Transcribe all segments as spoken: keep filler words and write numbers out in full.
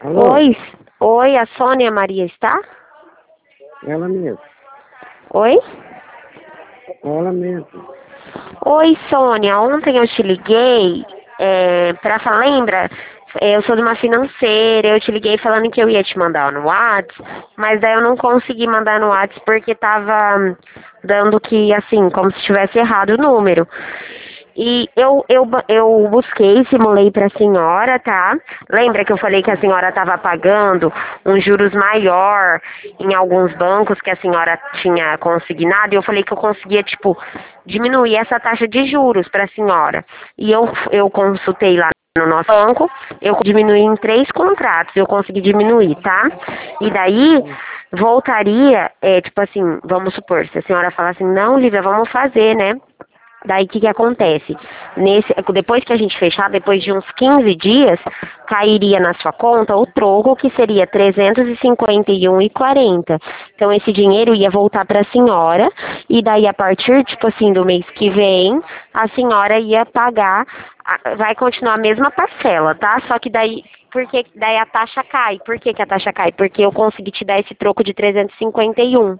Alô? Oi, oi, a Sônia Maria está? Ela mesmo. Oi? Ela mesmo. Oi, Sônia, ontem eu te liguei é, pra falar, lembra? Eu sou de uma financeira, eu te liguei falando que eu ia te mandar no WhatsApp, mas daí eu não consegui mandar no WhatsApp porque tava hum, dando que, assim, como se tivesse errado o número. E eu, eu, ba- eu busquei, simulei para a senhora, tá? Lembra que eu falei que a senhora estava pagando um juros maior em alguns bancos que a senhora tinha consignado? E eu falei que eu conseguia, tipo, diminuir essa taxa de juros para a senhora. E eu, eu consultei lá no nosso banco, eu diminuí em três contratos, eu consegui diminuir, tá? E daí voltaria, é, tipo assim, vamos supor, se a senhora falar assim, não, Lívia, vamos fazer, né? Daí o que que acontece? Nesse, depois que a gente fechar, depois de uns quinze dias, cairia na sua conta o troco, que seria trezentos e cinquenta e um e quarenta. Então esse dinheiro ia voltar para a senhora e daí a partir, tipo assim, do mês que vem, a senhora ia pagar, a- vai continuar a mesma parcela, tá? Só que daí, porque daí a taxa cai. Por que que a taxa cai? Porque eu consegui te dar esse troco de trezentos e cinquenta e um.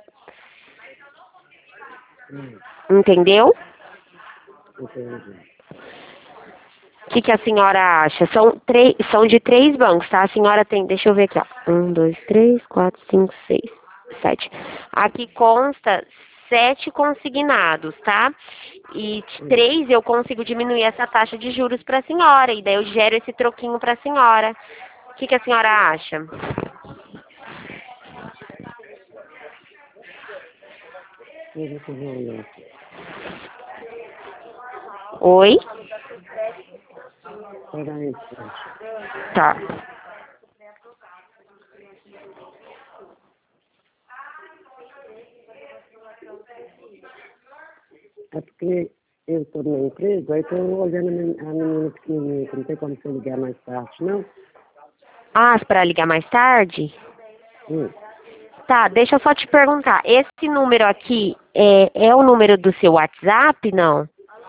Hum, Entendeu? entendi. O que, que a senhora acha? São, três, são de três bancos, tá? A senhora tem, deixa eu ver aqui, ó. Um, dois, três, quatro, cinco, seis, sete. Aqui consta sete consignados, tá? E de Hum. três eu consigo diminuir essa taxa de juros para a senhora. E daí eu gero esse troquinho para a senhora. O que, que a senhora acha? Deixa eu olhar aqui. Oi? Espera aí, espera. Tá. É porque eu estou no emprego, aí estou olhando a men- a menina pequenininha, que não tem como você ligar mais tarde, não? Ah, para ligar mais tarde? Hum. Tá, deixa eu só te perguntar. Esse número aqui é, é o número do seu WhatsApp, não?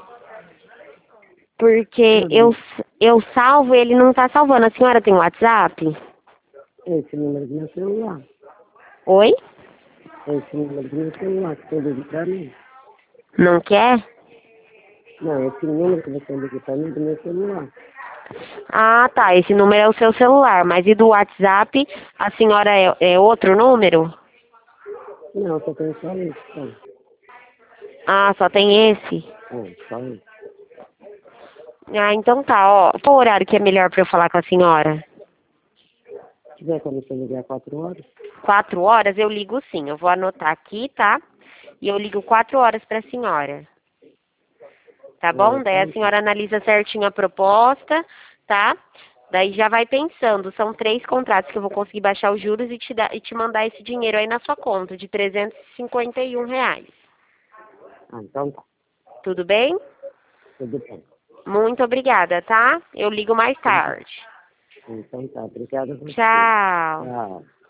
Porque Não, eu, eu salvo, ele não tá salvando. A senhora tem WhatsApp? é esse número do meu celular. Oi? É esse número do meu celular que você liga para mim. Não quer? Não, esse número que você liga para mim é do meu celular. Ah, tá. Esse número é o seu celular. Mas e do WhatsApp, a senhora é, é outro número? Não, só tem só isso, só. Ah, só tem esse? É, só isso. Ah, então tá, ó. Qual o horário que é melhor pra eu falar com a senhora? Se tiver como você ligar quatro horas, Quatro horas? Eu ligo sim. Eu vou anotar aqui, tá? E eu ligo quatro horas pra senhora. Tá é, bom? Daí a então tá. senhora analisa certinho a proposta, tá? Daí já vai pensando, são três contratos que eu vou conseguir baixar os juros e te, dar, e te mandar esse dinheiro aí na sua conta, de trezentos e cinquenta e um reais. Ah, então tá. Tudo bem? Tudo bem. Muito obrigada, tá? Eu ligo mais Tudo bem. tarde. Então tá. Obrigado a você. Tchau. Tchau.